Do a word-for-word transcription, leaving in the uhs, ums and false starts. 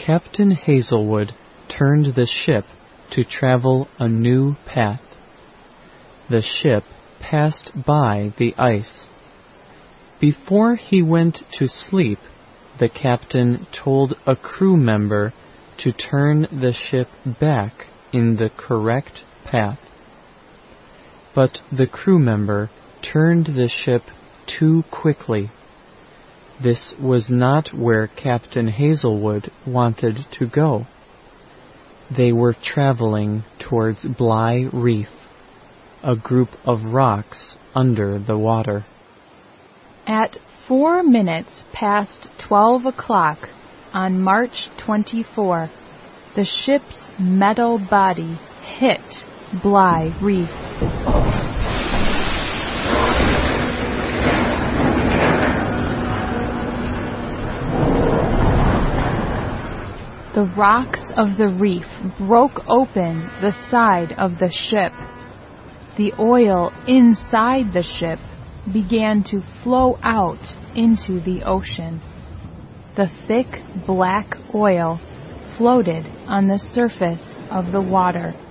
Captain Hazelwood turned the ship to travel a new path. The ship passed by the ice. Before he went to sleep, the captain told a crew member to turn the ship back in the correct path. But the crew member turned the ship too quickly. This was not where Captain Hazelwood wanted to go. They were traveling towards Bly Reef, a group of rocks under the water. At four minutes past twelve o'clock on March twenty-fourth, the ship's metal body hit Bly Reef. The rocks of the reef broke open the side of the ship. The oil inside the ship began to flow out into the ocean. The thick black oil floated on the surface of the water.